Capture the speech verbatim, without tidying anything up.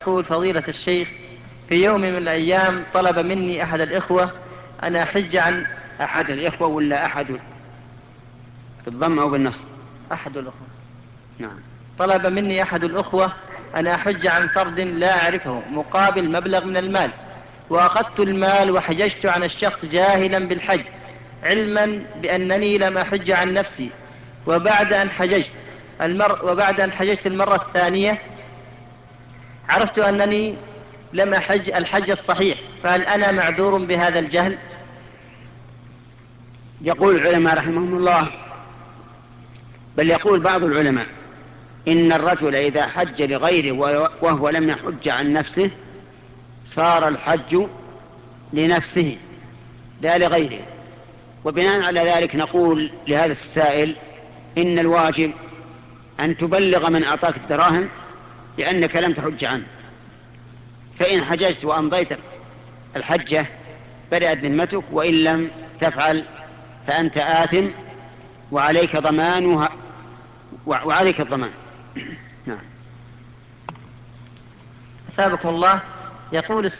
يقول فضيلة الشيخ: في يوم من الأيام طلب مني أحد الإخوة أن أحج عن أحد الإخوة ولا أحد بالضم أو بالنصب؟ أحد الأخوة. نعم. طلب مني أحد الأخوة أن أحج عن فرد لا أعرفه مقابل مبلغ من المال، وأخذت المال وحججت عن الشخص جاهلا بالحج، علما بأنني لم أحج عن نفسي. وبعد أن حججت المر وبعد أن حججت المرة الثانية عرفت أنني لم أحج الحج الصحيح، فهل أنا معذور بهذا الجهل؟ يقول العلماء رحمهم الله، بل يقول بعض العلماء إن الرجل إذا حج لغيره وهو لم يحج عن نفسه صار الحج لنفسه لا لغيره. وبناء على ذلك نقول لهذا السائل إن الواجب أن تبلغ من أعطاك الدراهم لأنك لم تحج عنه، فإن حججت وأمضيت الحجة بدأت ذمتك، وإن لم تفعل فأنت آثم وعليك ضمانها وعليك الضمان. نعم. أثابكم الله. يقول السائل: